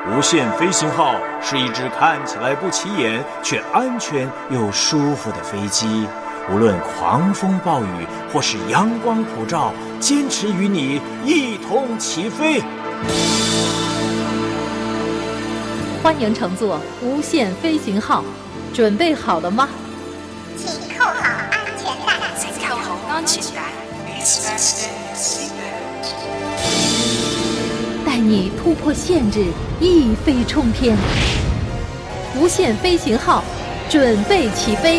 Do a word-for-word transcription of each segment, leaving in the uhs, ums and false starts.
无限飞行号是一只看起来不起眼却安全又舒服的飞机，无论狂风暴雨或是阳光普照，坚持与你一同起飞。 欢迎乘坐无限飞行号，准备好了吗？ 请扣好安全带。 请扣好安全带。 带你突破限制，一飞冲天。无限飞行号，准备起飞。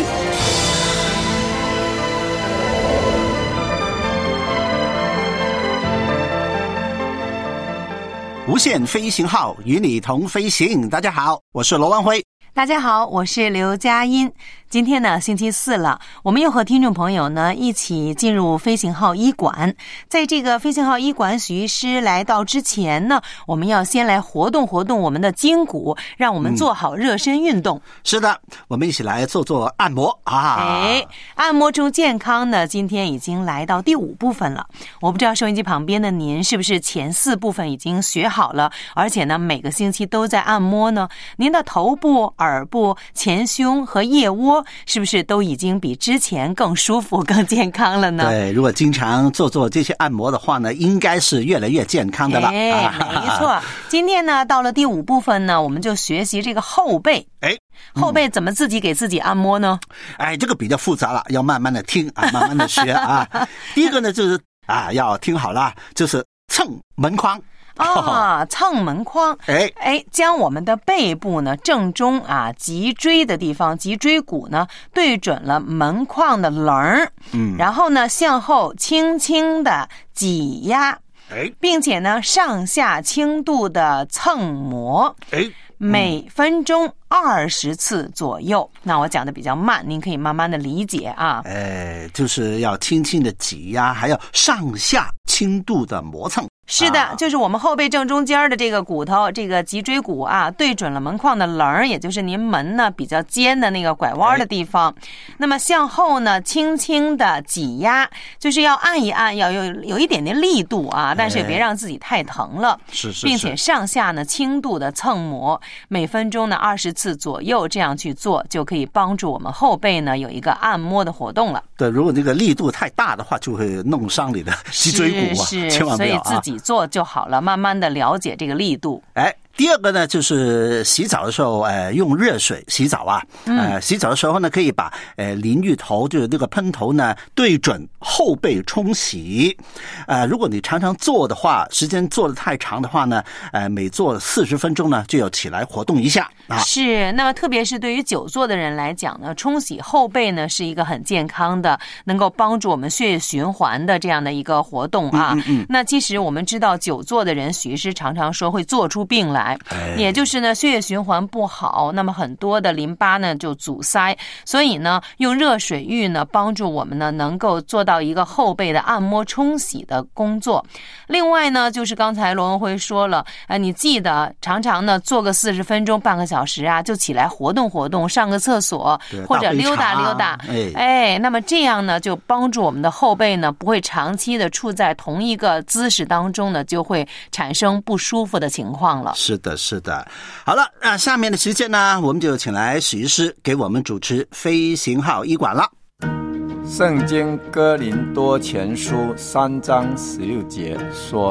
无限飞行号与你同飞行。大家好，我是罗文辉。 大家好，我是刘佳音。今天呢，星期四了，我们又和听众朋友呢一起进入飞行号医馆。在这个飞行号医馆，许医师来到之前呢，我们要先来活动活动我们的筋骨，让我们做好热身运动。 嗯、是的，我们一起来做做按摩啊！ 哎，按摩中健康呢，今天已经来到第五部分了。我不知道收音机旁边的您是不是前四部分已经学好了，而且呢，每个星期都在按摩呢？您的头部、耳部、前胸和腋窝是不是都已经比之前更舒服、更健康了呢？ 对，如果经常做做这些按摩的话呢，应该是越来越健康的了。 哎，没错。今天呢，到了第五部分呢，我们就学习这个后背。 哎， 后背怎么自己给自己按摩呢？ 哎，这个比较复杂了，要慢慢的听啊，慢慢的学啊。第一个呢，就是啊，要听好了，就是蹭门框。 啊，蹭门框， 哎哎，将我们的背部呢正中啊脊椎的地方，脊椎骨呢对准了门框的棱儿，嗯，然后呢向后轻轻的挤压， 哎， 并且呢上下轻度的蹭磨， 哎， 每分钟二十次左右。那我讲的比较慢，您可以慢慢的理解啊。 哎，就是要轻轻的挤压，还要上下轻度的磨蹭。 是的， 啊、 就是我们后背正中间的这个骨头，这个脊椎骨啊，对准了门框的棱儿，也就是您门呢比较尖的那个拐弯的地方。哎、那么向后呢，轻轻的挤压，就是要按一按，要有有一点点力度啊，但是也别让自己太疼了。 是、哎、是， 并且上下呢轻度的蹭磨，每分钟呢二十次左右，这样去做就可以帮助我们后背呢有一个按摩的活动了。 对，如果这个力度太大的话，就会弄伤你的脊椎骨啊， 是是， 千万不要啊。 所以自己做就好了，慢慢的了解这个力度。 哎，第二个呢，就是洗澡的时候，呃，用热水洗澡啊。呃，洗澡的时候呢，可以把呃淋浴头，就是这个喷头呢，对准后背冲洗。呃，如果你常常做的话，时间做得太长的话呢，呃，每做四十分钟呢，就要起来活动一下啊。 是，那么特别是对于久坐的人来讲呢，冲洗后背呢是一个很健康的，能够帮助我们血液循环的这样的一个活动啊。嗯嗯嗯，那其实我们知道，久坐的人，许医师常常说会做出病来。也就是呢，血液循环不好，那么很多的淋巴呢就阻塞，所以呢，用热水浴呢帮助我们呢能够做到一个后背的按摩冲洗的工作。另外呢，就是刚才罗文辉说了，呃，你记得常常呢做个四十分钟、半个小时啊，就起来活动活动，上个厕所或者溜达溜达， 哎, 哎，那么这样呢就帮助我们的后背呢不会长期的处在同一个姿势当中呢，就会产生不舒服的情况了。 是的，是的。好了，那下面的时间呢，我们就请来许医师给我们主持飞行号医馆了。 圣经哥林多前书三章十六节说：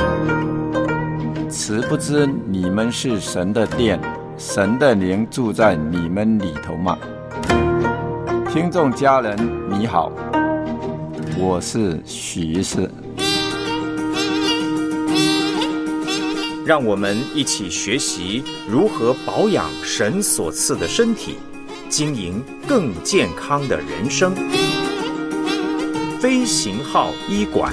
此不知你们是神的殿，神的灵住在你们里头吗？听众家人你好，我是许医师。 让我们一起学习如何保养神所赐的身体，经营更健康的人生。飞行号医馆。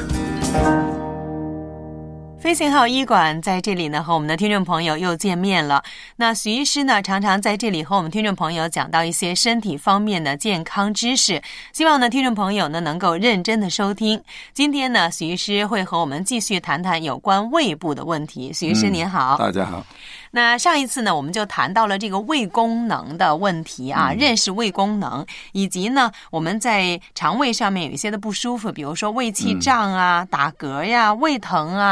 飞行号医馆在这里呢，和我们的听众朋友又见面了。那许医师呢，常常在这里和我们听众朋友讲到一些身体方面的健康知识，希望呢听众朋友呢能够认真的收听。今天呢，许医师会和我们继续谈谈有关胃部的问题。许医师您好。 嗯、大家好。 那上一次呢，我们就谈到了这个胃功能的问题啊，嗯、认识胃功能，以及呢我们在肠胃上面有一些的不舒服，比如说胃气胀啊、嗯、打嗝呀、胃疼啊，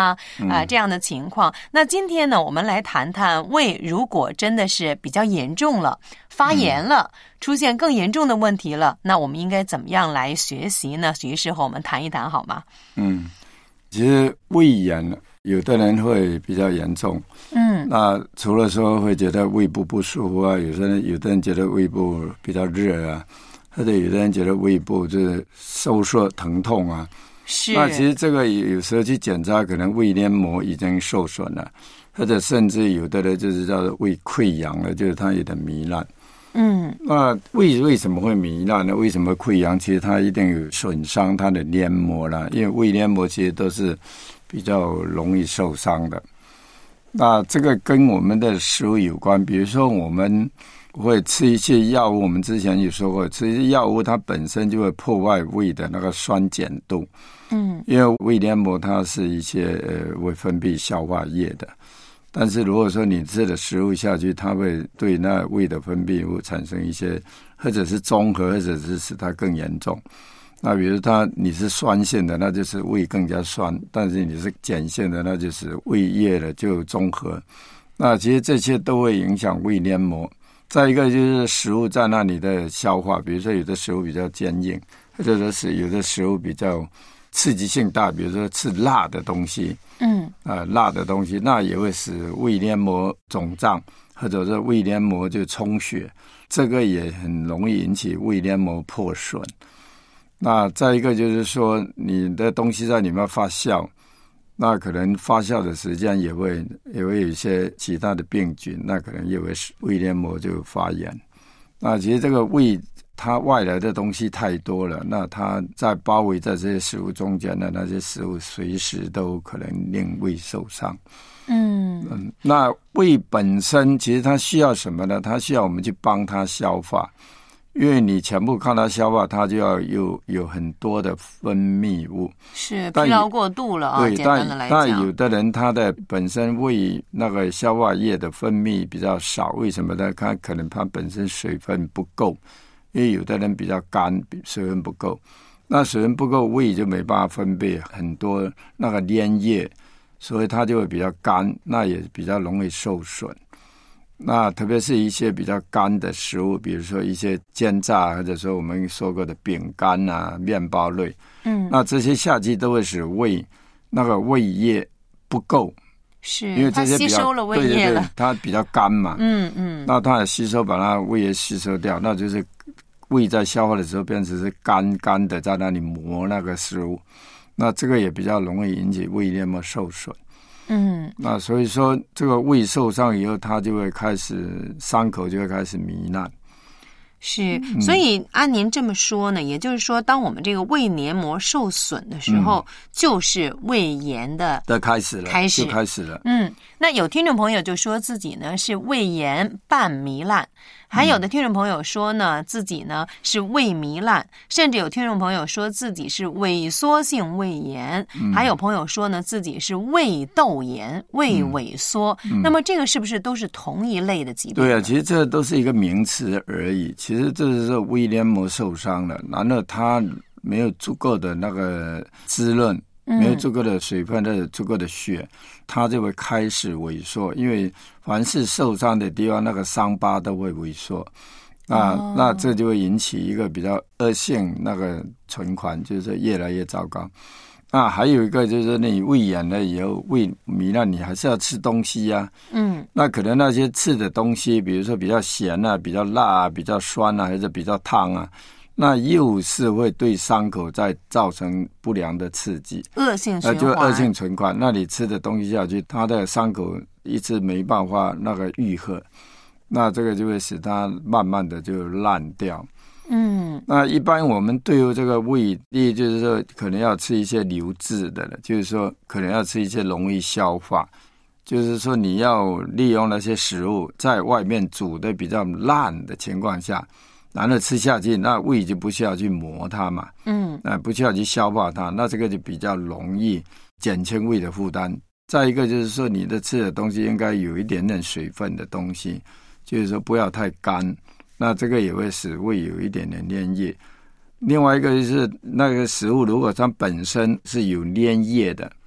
啊、呃、这样的情况。那今天呢，我们来谈谈胃如果真的是比较严重了，发炎了，嗯、出现更严重的问题了，那我们应该怎么样来学习呢？徐医师和我们谈一谈好吗？ 嗯，其实胃炎有的人会比较严重，嗯，那除了说会觉得胃部不舒服啊，有的人有的人觉得胃部比较热啊，或者有的人觉得胃部就是收缩疼痛啊， 是。 那其实这个有时候去检查，可能胃黏膜已经受损了，或者甚至有的人就是叫做胃溃疡了，就是它有点糜烂。嗯，那胃为什么会糜烂呢？为什么溃疡？其实它一定有损伤它的黏膜啦，因为胃黏膜其实都是比较容易受伤的。那这个跟我们的食物有关，比如说我们会吃一些药物，我们之前有说过，吃一些药物它本身就会破坏胃的那个酸碱度。嗯，因为胃黏膜它是一些呃会分泌消化液的。但是如果说你吃的食物下去，它会对那胃的分泌物产生一些，或者是中和，或者是使它更严重。那比如它你是酸性的，那就是胃更加酸；但是你是碱性的，那就是胃液了就中和。那其实这些都会影响胃黏膜。再一个就是食物在那里的消化，比如说有的食物比较坚硬，或者说是有的食物比较刺激性大，比如说吃辣的东西，嗯，啊、呃，辣的东西，那也会使胃黏膜肿胀，或者是胃黏膜就充血，这个也很容易引起胃黏膜破损。那再一个就是说，你的东西在里面发酵，那可能发酵的时间也会也会有一些其他的病菌，那可能也会使胃黏膜就发炎。那其实这个胃它外来的东西太多了，那它在包围在这些食物中间的那些食物，随时都可能令胃受伤。嗯嗯，那胃本身其实它需要什么呢？它需要我们去帮它消化，因为你全部靠它消化，它就要有有很多的分泌物， 是疲劳过度了啊。 对， 简单的来讲， 但有的人他的本身胃那个消化液的分泌比较少，为什么呢？他可能他本身水分不够。因为有的人比较干，水分不够，那水分不够，胃就没办法分泌很多那个粘液，所以它就会比较干，那也比较容易受损。那特别是一些比较干的食物，比如说一些煎炸，或者说我们说过的饼干啊、面包类，嗯，那这些下去都会使胃那个胃液不够。 是， 因为这些比较它吸收了胃液了， 对对对，它比较干嘛， 嗯嗯， 那它也吸收，把它胃液吸收掉，那就是胃在消化的时候变成是干干的，在那里磨那个食物，那这个也比较容易引起胃黏膜受损。嗯，那所以说这个胃受伤以后，它就会开始伤口就会开始糜烂。 是，所以按您这么说呢，也就是说，当我们这个胃黏膜受损的时候，嗯、就是胃炎的的开始了， 开始就开始了。 嗯，那有听众朋友就说自己呢是胃炎伴糜烂，还有的听众朋友说呢自己呢是胃糜烂，甚至有听众朋友说自己是萎缩性胃炎，嗯、还有朋友说呢自己是胃窦炎、胃萎缩。嗯、那么这个是不是都是同一类的疾病？ 对啊，其实这都是一个名词而已。其实这是胃黏膜受伤了，然后它没有足够的那个滋润，没有足够的水分，或者足够的血，它就会开始萎缩。因为凡是受伤的地方，那个伤疤都会萎缩，那、哦、那这就会引起一个比较恶性那个循环，就是越来越糟糕。那还有一个就是你胃炎了以后，胃糜烂，你还是要吃东西啊。嗯，那可能那些吃的东西，比如说比较咸啊、比较辣啊、比较酸啊，还是比较烫啊，那又是会对伤口再造成不良的刺激， 恶性循环， 那就恶性循环。那你吃的东西下去，它的伤口一直没办法那个愈合，那这个就会使它慢慢的就烂掉。嗯，那一般我们对于这个胃，第一就是说可能要吃一些流质的了，就是说可能要吃一些容易消化，就是说你要利用那些食物在外面煮的比较烂的情况下，然后吃下去，那胃就不需要去磨它嘛，嗯，那不需要去消化它，那这个就比较容易减轻胃的负担。再一个就是说你的吃的东西应该有一点点水分的东西，就是说不要太干。那这个也会使胃有一点点粘液。另外一个就是那个食物，如果它本身是有粘液的，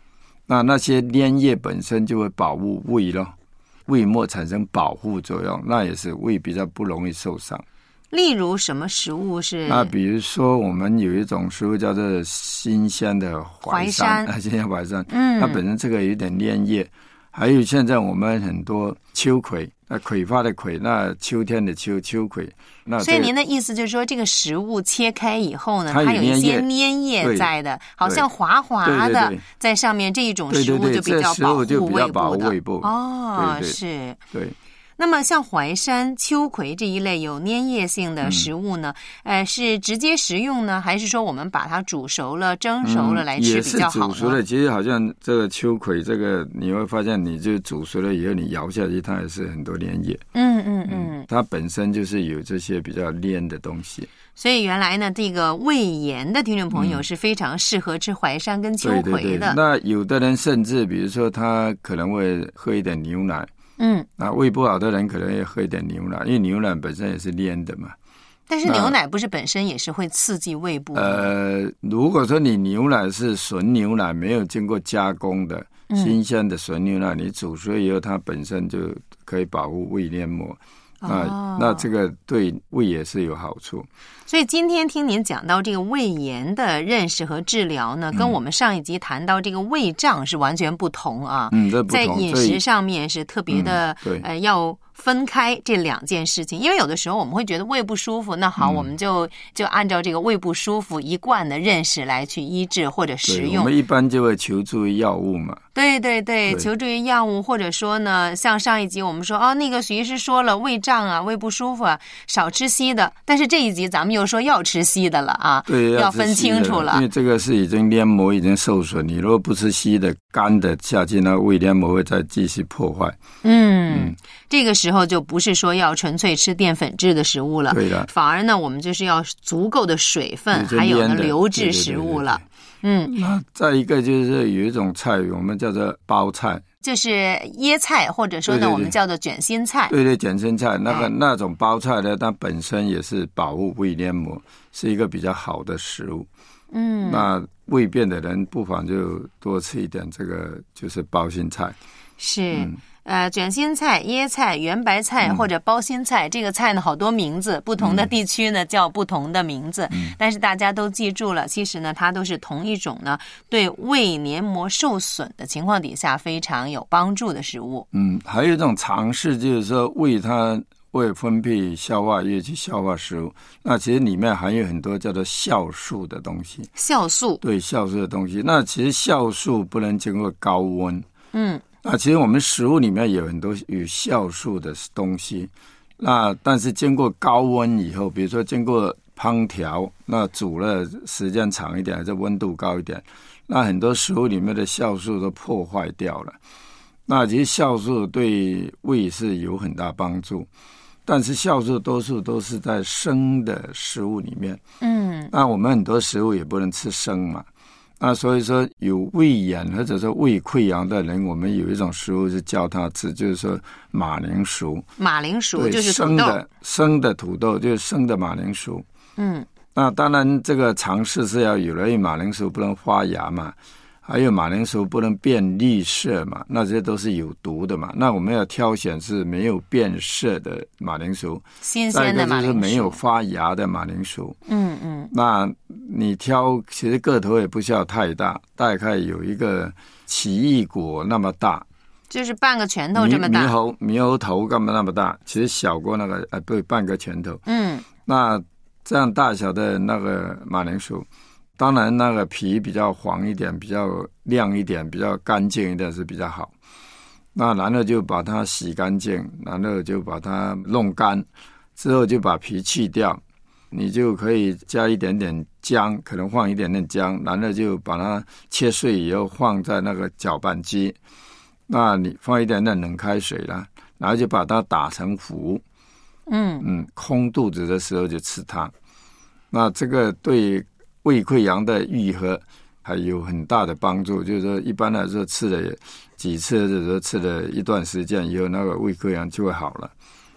那那些粘液本身就会保护胃咯，胃膜产生保护作用，那也是胃比较不容易受伤。 例如什么食物是？ 那比如说我们有一种食物叫做新鲜的淮山，啊，新鲜淮山，嗯，它本身这个有点粘液。还有现在我们很多秋葵，那葵花的葵，那秋天的秋秋葵，那、这个、 所以您的意思就是说，这个食物切开以后呢，它有一些粘液在的，好像滑滑的， 对对对在上面，这一种食物就比较保护胃部的。哦， 对对是， 对。 那么像淮山、秋葵这一类有粘液性的食物呢，嗯、呃，是直接食用呢，还是说我们把它煮熟了、蒸熟了来吃比较好呢？ 嗯、也是煮熟了，其实好像这个秋葵，这个你会发现，你就煮熟了以后，你咬下去，它也是很多粘液。嗯嗯嗯，它本身就是有这些比较粘的东西。 所以原来呢，这个胃炎的听众朋友是非常适合吃淮山跟秋葵的。 对对对，那有的人甚至比如说他可能会喝一点牛奶。嗯，那胃不好的人可能也喝一点牛奶，因为牛奶本身也是粘的嘛。 但是牛奶不是本身也是会刺激胃部的？ 呃，如果说你牛奶是纯牛奶，没有经过加工的、嗯、新鲜的纯牛奶，你煮熟以后，它本身就可以保护胃黏膜。啊、哦，那这个对胃也是有好处。 所以今天听您讲到这个胃炎的认识和治疗呢，嗯、跟我们上一集谈到这个胃胀是完全不同啊。 嗯，这不同。 在饮食上面是特别的，嗯、对，呃，要分开这两件事情，因为有的时候我们会觉得胃不舒服，那好，嗯、我们就就按照这个胃不舒服一贯的认识来去医治或者食用。 我们一般就会求助于药物嘛。 对对对，对求助于药物，或者说呢，像上一集我们说哦，那个徐医师说了胃胀啊、胃不舒服啊，少吃稀的，但是这一集咱们又说要吃稀的了啊， 对， 要分清楚了， 因为这个是已经黏膜已经受损，你如果不吃稀的、干的下去，那胃黏膜会再继续破坏。 嗯，嗯这个时候就不是说要纯粹吃淀粉质的食物了， 对的， 反而呢，我们就是要足够的水分，还有呢流质食物了。对对对对对嗯，那再一个就是有一种菜，我们叫做包菜， 就是椰菜，或者说呢，对对对我们叫做卷心菜。 对对，卷心菜那个、嗯、那种包菜呢，它本身也是保护胃黏膜，是一个比较好的食物。嗯，那胃便的人不妨就多吃一点这个，就是包心菜。 是。嗯呃，卷心菜、椰菜、圆白菜或者包心菜，嗯、这个菜呢好多名字，不同的地区呢、嗯、叫不同的名字，嗯、但是大家都记住了，其实呢它都是同一种呢对胃黏膜受损的情况底下非常有帮助的食物。 嗯，还有一种常识就是说胃它为分泌消化液去消化食物，那其实里面含有很多叫做酵素的东西。 酵素？对， 酵素的东西。那其实酵素不能经过高温。嗯。那其实我们食物里面有很多有酵素的东西，那但是经过高温以后，比如说经过烹调，那煮了时间长一点，还是温度高一点，那很多食物里面的酵素都破坏掉了。那其实酵素对胃是有很大帮助，但是酵素多数都是在生的食物里面。嗯，那我们很多食物也不能吃生嘛。那所以说有胃炎或者说胃溃疡的人，我们有一种食物是教他吃，就是说马铃薯。 马铃薯就是土豆， 生的生的土豆就是生的马铃薯。嗯，那当然这个尝试是要有了，因为马铃薯不能发芽嘛，还有马铃薯不能变绿色嘛，那这些都是有毒的嘛。那我们要挑选是没有变色的马铃薯， 新鲜的马铃薯，再一个就是没有发芽的马铃薯。嗯嗯，那你挑其实个头也不需要太大，大概有一个奇异果那么大， 就是半个拳头这么大。 猕猴猕猴头干嘛那么大？其实小过那个呃不半个拳头。嗯，那这样大小的那个马铃薯。当然那个皮比较黄一点，比较亮一点，比较干净一点是比较好。那然后就把它洗干净，然后就把它弄干，之后就把皮去掉，你就可以加一点点姜，可能放一点点姜，然后就把它切碎以后放在那个搅拌机，那你放一点点冷开水啦，然后就把它打成糊。嗯嗯，空肚子的时候就吃它。那这个对胃溃疡的愈合还有很大的帮助，就是说一般来说吃了几次，或者说吃了一段时间以后，那个胃溃疡就会好了。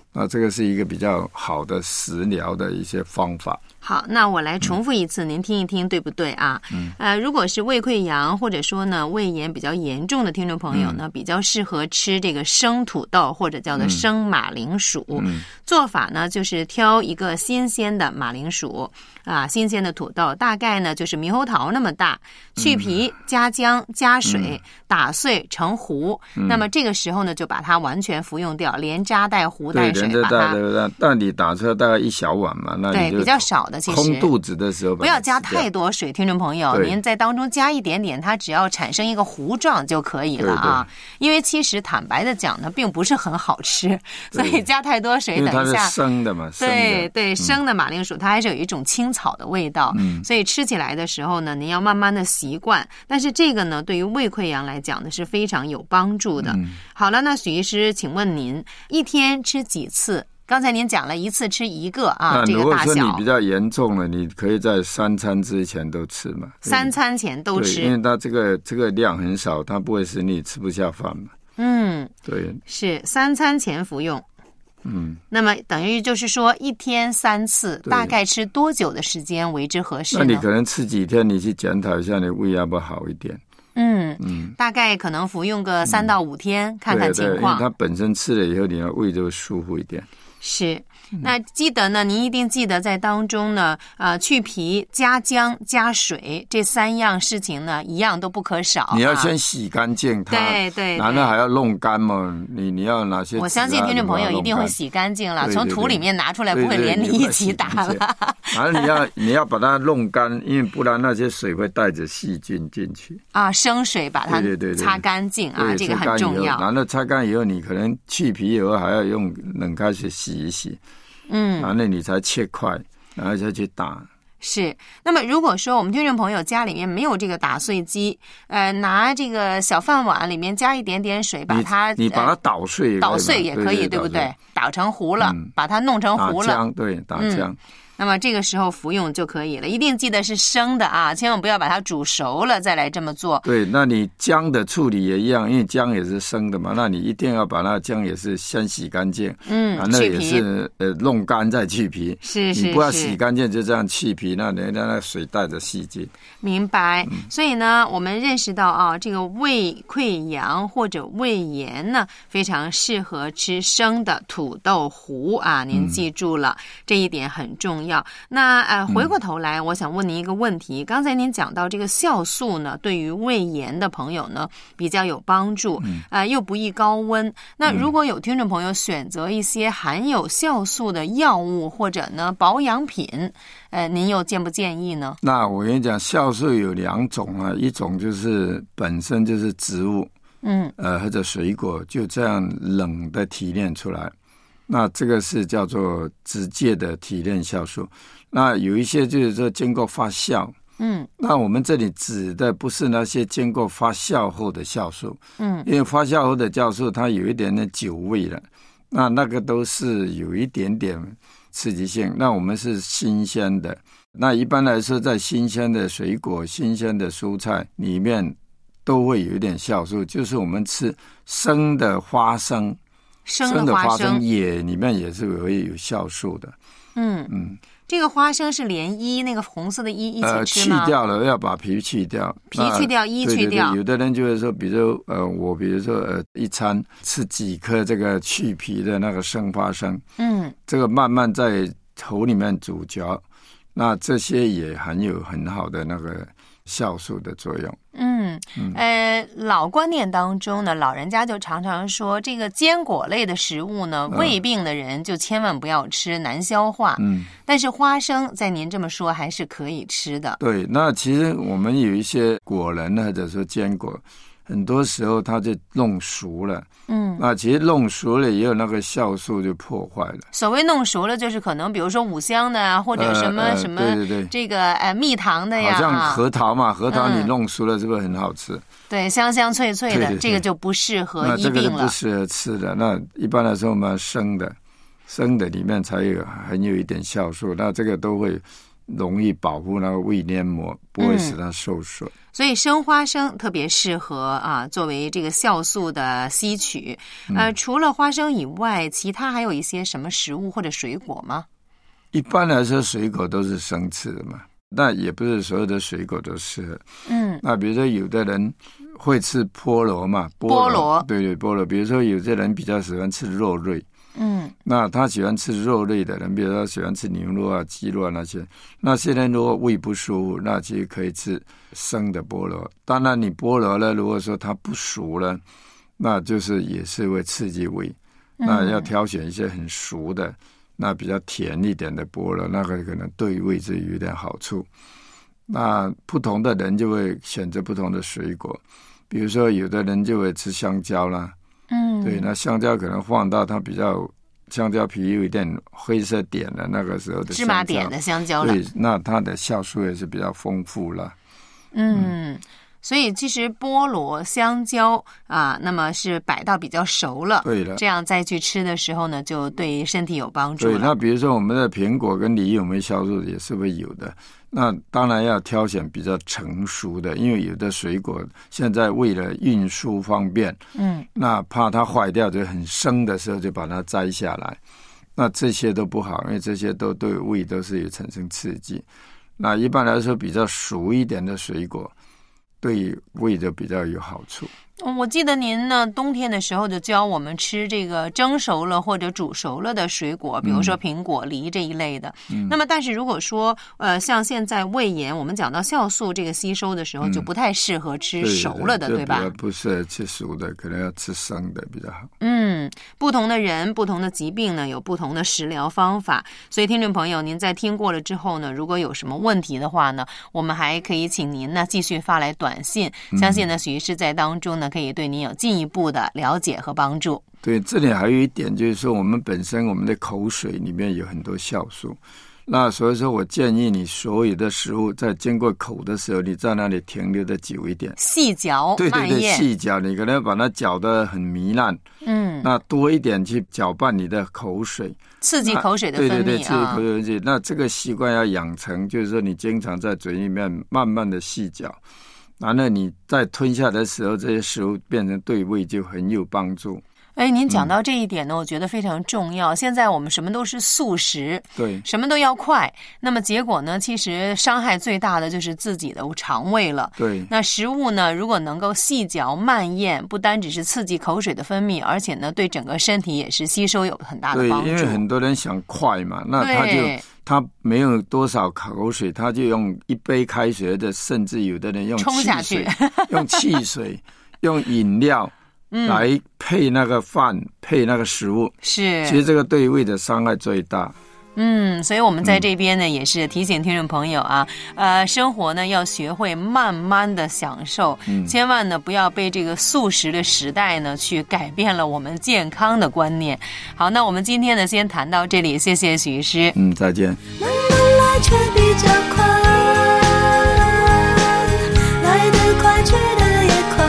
那这个是一个比较好的食疗的一些方法。 好，那我来重复一次，嗯、您听一听对不对啊？嗯，呃，如果是胃溃疡或者说呢胃炎比较严重的听众朋友呢，嗯、比较适合吃这个生土豆或者叫做生马铃薯。嗯、做法呢就是挑一个新鲜的马铃薯啊，新鲜的土豆，大概呢就是猕猴桃那么大，去皮加姜加水、嗯、打碎成糊。嗯、那么这个时候呢就把它完全服用掉，连渣带糊带水把它。 对对对，但你打出来大概一小碗嘛，那你就对比较少的。其实空肚子的时候不要加太多水，听众朋友，您在当中加一点点，它只要产生一个糊状就可以了啊。对对，因为其实坦白的讲呢，并不是很好吃，所以加太多水，等一下， 因为它是生的嘛， 对对，生的马铃薯它还是有一种青草的味道，嗯、所以吃起来的时候呢，您要慢慢的习惯。但是这个呢，对于胃溃疡来讲呢，是非常有帮助的。嗯、好了，那许医师，请问您一天吃几次？刚才您讲了一次吃一个啊，这个大小。 如果说你比较严重了，你可以在三餐之前都吃嘛。 三餐前都吃， 因为它这个这个量很少，它不会使你吃不下饭嘛。 嗯， 对， 是三餐前服用。嗯，那么等于就是说一天三次，大概吃多久的时间为之合适呢？ 那你可能吃几天，你去检讨一下，你胃要不要好一点。 嗯嗯，大概可能服用个三到五天，嗯、看看情况。 对对，因为它本身吃了以后，你的胃就会舒服一点。 是，那记得呢，您一定记得在当中呢，呃，去皮、加姜、加水这三样事情呢，一样都不可少。 你要先洗干净它， 对 对, 对， 然后还要弄干嘛？你你要哪些？ 我相信听众朋友一定会洗干净了，从土里面拿出来，不会连你一起打了。 然后你要你要把它弄干，因为不然那些水会带着细菌进去。 啊，生水把它擦干净啊，这个很重要。 然后擦干以后，你可能去皮以后还要用冷开水洗一洗。嗯，然后你才切块，然后再去打。 是，那么如果说我们听众朋友家里面没有这个打碎机，呃，拿这个小饭碗里面加一点点水，把它你, 你把它捣碎、呃， 捣碎也可以， 对, 对, 对不对？捣成糊了，嗯、把它弄成糊了， 打浆，对，打浆。嗯， 那么这个时候服用就可以了，一定记得是生的啊，千万不要把它煮熟了再来这么做。 对，那你姜的处理也一样，因为姜也是生的嘛，那你一定要把那姜也是先洗干净，嗯，那也是呃弄干再去皮， 是是是， 你不要洗干净就这样去皮，那人家那水带着细菌。 明白。嗯、所以呢，我们认识到啊，这个胃溃疡或者胃炎呢，非常适合吃生的土豆糊啊，您记住了，嗯、这一点很重要。那呃，回过头来，我想问您一个问题。嗯、刚才您讲到这个酵素呢，对于胃炎的朋友呢比较有帮助，嗯、呃，又不易高温。那如果有听众朋友选择一些含有酵素的药物或者呢保养品，呃，您又建不建议呢？ 那我跟你讲，酵素有两种啊，一种就是本身就是植物，嗯，呃，或者水果就这样冷的提炼出来。那这个是叫做直接的提炼酵素，那有一些就是说经过发酵，嗯，那我们这里指的不是那些经过发酵后的酵素，嗯，因为发酵后的酵素它有一点点酒味了，那那个都是有一点点刺激性。那我们是新鲜的，那一般来说在新鲜的水果、新鲜的蔬菜里面都会有一点酵素，就是我们吃生的花生。 生的花生也里面也是会有酵素的。嗯嗯，这个花生是连衣那个红色的衣一起吃吗？ 呃，去掉了，要把皮去掉， 皮去掉，衣去掉。 对对对，有的人就会说，比如呃，我比如说呃，一餐吃几颗这个去皮的那个生花生，嗯，这个慢慢在头里面煮嚼，那这些也含有很好的那个酵素的作用。 嗯，呃，老观念当中呢，老人家就常常说，这个坚果类的食物呢，嗯、胃病的人就千万不要吃，难消化。嗯，但是花生在您这么说还是可以吃的。 对，那其实我们有一些果仁或者说坚果，很多时候它就弄熟了。嗯，那其实弄熟了也有那个酵素就破坏了。 所谓弄熟了，就是可能比如说五香的啊，或者什么、呃呃、什么，对对对，这个呃蜜糖的呀， 好像核桃嘛，核桃你弄熟了是不是很好吃？嗯、 对，香香脆脆的，对对对，这个就不适合医病了。 那这个就不适合吃的。那一般来说，我们生的，生的里面才有很有一点酵素，那这个都会容易保护那个胃黏膜，不会使它受损。嗯， 所以生花生特别适合啊，作为这个酵素的吸取。呃，除了花生以外，其他还有一些什么食物或者水果吗？ 一般来说，水果都是生吃的嘛，那也不是所有的水果都适合。嗯，那比如说有的人会吃菠萝嘛， 菠萝， 对对，菠萝。比如说有些人比较喜欢吃肉类。嗯，那他喜欢吃肉类的人，比如说喜欢吃牛肉啊、鸡肉啊那些，那些人如果胃不舒服，那其实可以吃生的菠萝。当然，你菠萝呢，如果说它不熟了，那就是也是会刺激胃。那要挑选一些很熟的，那比较甜一点的菠萝，那个可能对胃就有点好处。那不同的人就会选择不同的水果，比如说有的人就会吃香蕉啦。嗯，对，那香蕉可能放到它比较香蕉皮有一点灰色点的那个时候的芝麻点的香蕉了， 对，那它的酵素也是比较丰富了。 嗯，嗯，所以其实菠萝、香蕉啊，那么是摆到比较熟了， 对了， 这样再去吃的时候呢，就对身体有帮助了。 对，那比如说我们的苹果跟梨有没有酵素，也是会有的。那当然要挑选比较成熟的，因为有的水果现在为了运输方便，嗯，那怕它坏掉，就很生的时候就把它摘下来，那这些都不好，因为这些都对胃都是有产生刺激。那一般来说，比较熟一点的水果，对胃就比较有好处。 我记得您呢，冬天的时候就教我们吃这个蒸熟了或者煮熟了的水果，比如说苹果、梨这一类的。嗯，那么，但是如果说呃，像现在胃炎，我们讲到酵素这个吸收的时候，嗯，就不太适合吃熟了的，对， 对， 对吧？ 不适合吃熟的，可能要吃生的比较好。 嗯，不同的人、不同的疾病呢，有不同的食疗方法。所以，听众朋友，您在听过了之后呢，如果有什么问题的话呢，我们还可以请您呢继续发来短信。相信呢，许医师在当中呢，可以对您有进一步的了解和帮助。 对，这里还有一点就是说，我们本身我们的口水里面有很多酵素，那所以说我建议你所有的食物在经过口的时候，你在那里停留的久一点， 细嚼对对对，细嚼，你可能把它搅得很糜烂，嗯，那多一点去搅拌你的口水， 刺激口水的分泌， 对对对，刺激口水的分泌。那这个习惯要养成，就是说你经常在嘴里面慢慢的细嚼。然后你在吞下的时候，这些食物变成对胃就很有帮助。 哎，您讲到这一点呢，嗯，我觉得非常重要。现在我们什么都是速食， 对， 什么都要快。那么结果呢，其实伤害最大的就是自己的肠胃了。 对， 那食物呢，如果能够细嚼慢咽，不单只是刺激口水的分泌，而且呢，对整个身体也是吸收有很大的帮助。 对，因为很多人想快嘛，那他就他没有多少口水，他就用一杯开水的，甚至有的人用冲下去， 用汽水，用饮料。嗯，来配那个饭，配那个食物， 是， 其实这个对胃的伤害最大。 嗯，所以我们在这边呢，嗯，也是提醒听众朋友啊，呃，生活呢要学会慢慢的享受，嗯，千万呢不要被这个速食的时代呢去改变了我们健康的观念。好，那我们今天呢先谈到这里，谢谢许医师。 嗯，再见。 慢慢来却比较快，来得快去得也快。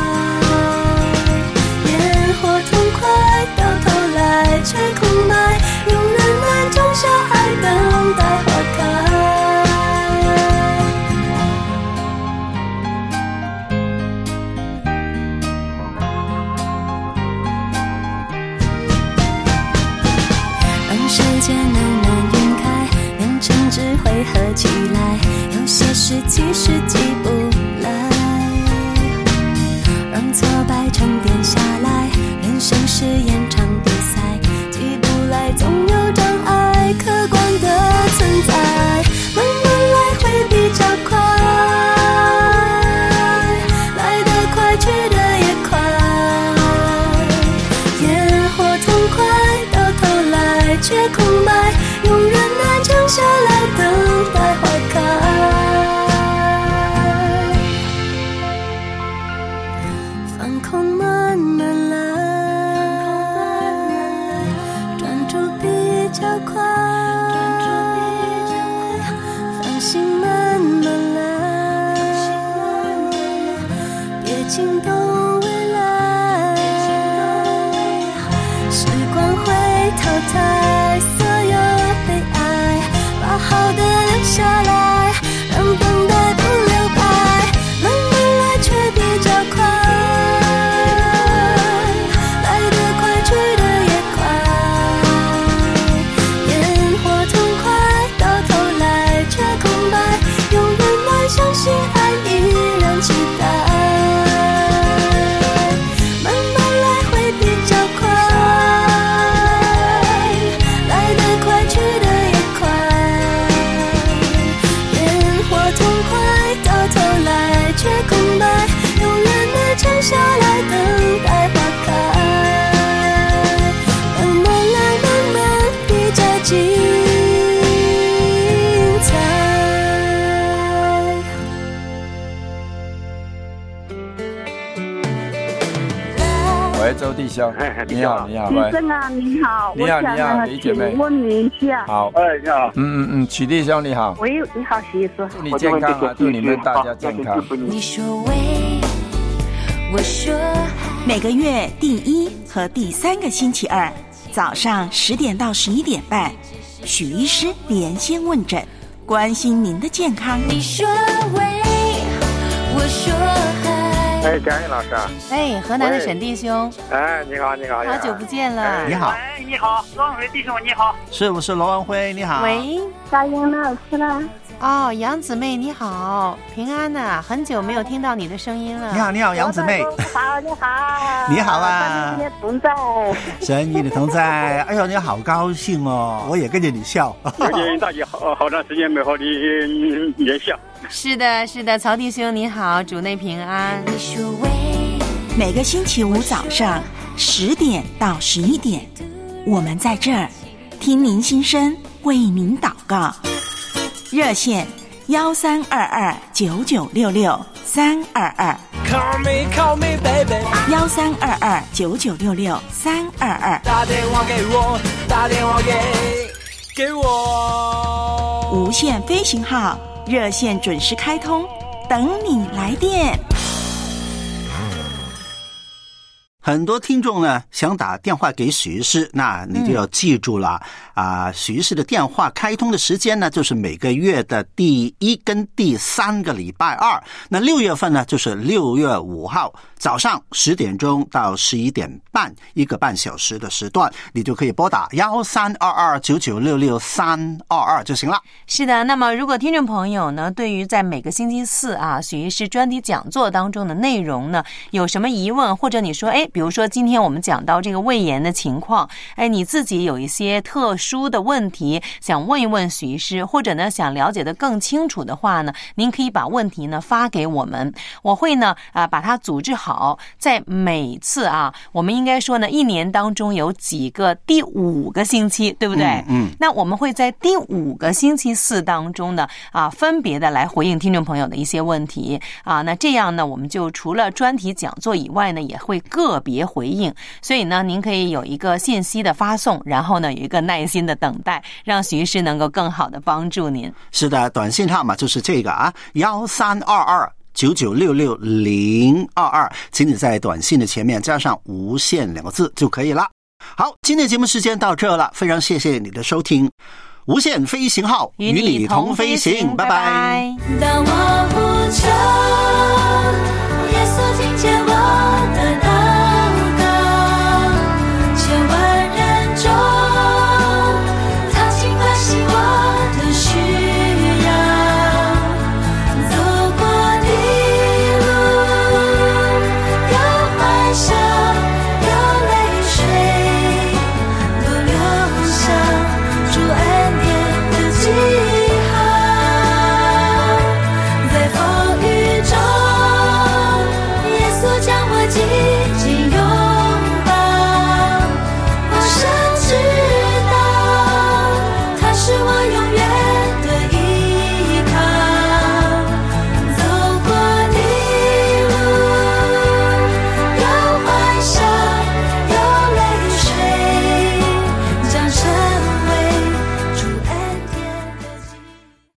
却空白，用忍耐种下爱，等待花开。让时间慢慢晕开，让争执汇合起来，有些事其实记不来，让挫败沉淀下来，人生是演场比赛，总有障碍，客观的存在，慢慢来会比较快，来得快去得也快，烟火痛快，到头来却空白，用忍耐撑下来，等待花开，放空慢慢来，比较快，放心慢慢来，别惊动未来，时光会淘汰所有悲哀。 兄，你好，你好， 医生啊，你好， 你好，你好，李姐妹， 问你一下， 好， 哎，你好， 嗯嗯嗯，曲弟兄你好， 喂，你好，徐医师， 祝你健康啊，祝你们大家健康。 你说喂，我说嗨，每个月第一和第三个星期二早上十点到十一点半，许医师连线问诊，关心您的健康。你说喂，我说嗨。 哎，佳颖老师啊！ 哎，河南的沈弟兄， 哎，你好，你好， 好久不见了。 你好， 哎，你好，罗文辉弟兄，你好。 是，我是罗文辉，你好。 喂， 佳颖老师啦。 哦，杨姊妹你好，平安呐、啊，很久没有听到你的声音了。 你好，你好，杨姊妹。 你好，你好。 你好啊。 神与你同在。 神与你同在。哎呦，你好高兴哦，我也跟着你笑。 有点大姐好好长时间没和你连笑。 是的，是的，曹弟兄你好，主内平安。 你说喂，每个星期五早上十点到十一点，我们在这儿听您心声，为您祷告。热线幺三二二九九六六三二二，幺三二二九九六六三二二，打电话给我，打电话给给我。无线飞行号热线准时开通，等你来电。 很多听众呢想打电话给许医师，那你就要记住了啊、呃！许医师的电话开通的时间呢，就是每个月的第一跟第三个礼拜二。那六月份呢，就是六月五号早上十点钟到十一点半，一个半小时的时段，你就可以拨打幺三二二九九六六三二二就行了。 是的，那么如果听众朋友呢，对于在每个星期四啊，许医师专题讲座当中的内容呢，有什么疑问，或者你说，哎。比如说今天我们讲到这个胃炎的情况，哎，你自己有一些特殊的问题想问一问许医师，或者呢想了解的更清楚的话呢，您可以把问题呢发给我们，我会呢啊把它组织好，在每次啊我们应该说呢一年当中有几个第五个星期，对不对？ 嗯，嗯那我们会在第五个星期四当中呢啊分别的来回应听众朋友的一些问题啊，那这样呢我们就除了专题讲座以外呢，也会个别回应，所以呢您可以有一个信息的发送，然后呢有一个耐心的等待，让徐医师能够更好的帮助您。 是的，短信号码就是这个啊，幺三二二九九六六零二二，请你在短信的前面加上无限两个字就可以了。好，今天节目时间到这了，非常谢谢你的收听，无限飞行号与你同飞行，拜拜。 当我呼求，耶稣听见我